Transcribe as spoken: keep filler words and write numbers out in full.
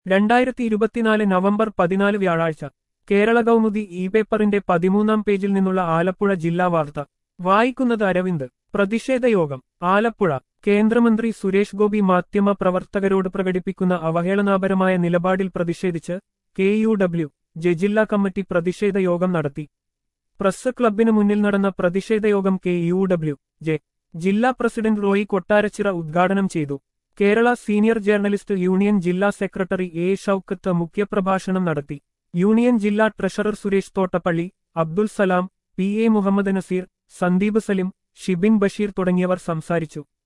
രണ്ടായിരത്തി ഇരുപത്തിനാല് നവംബർ പതിനാല് വ്യാഴാഴ്ച കേരള കൗമുദി ഇ പേപ്പറിന്റെ പതിമൂന്നാം പേജിൽ നിന്നുള്ള ആലപ്പുഴ ജില്ലാ വാർത്ത വായിക്കുന്നത് അരവിന്ദ്. പ്രതിഷേധയോഗം ആലപ്പുഴ. കേന്ദ്രമന്ത്രി സുരേഷ് ഗോപി മാധ്യമ പ്രവർത്തകരോട് പ്രകടിപ്പിക്കുന്ന അവഹേളനാപരമായ നിലപാടിൽ പ്രതിഷേധിച്ച് കെ യു ഡബ്ല്യു ജെ ജില്ലാ കമ്മിറ്റി പ്രതിഷേധയോഗം നടത്തി. പ്രസ് ക്ലബിന് മുന്നിൽ നടന്ന പ്രതിഷേധയോഗം കെ യു ഡബ്ല്യു ജെ ജില്ലാ പ്രസിഡന്റ് റോയി കൊട്ടാരച്ചിറ ഉദ്ഘാടനം ചെയ്തു. കേരള സീനിയർ ജേർണലിസ്റ്റ് യൂണിയൻ ജില്ലാ സെക്രട്ടറി എ ഷൌക്കത്ത് മുഖ്യപ്രഭാഷണം നടത്തി. യൂണിയൻ ജില്ലാ treasurer Suresh Thottappally, Abdul Salam, P A Muhammad Naseer, Sandeep Salim, Shibin Basheer തുടങ്ങിയവർ സംസാരിച്ചു.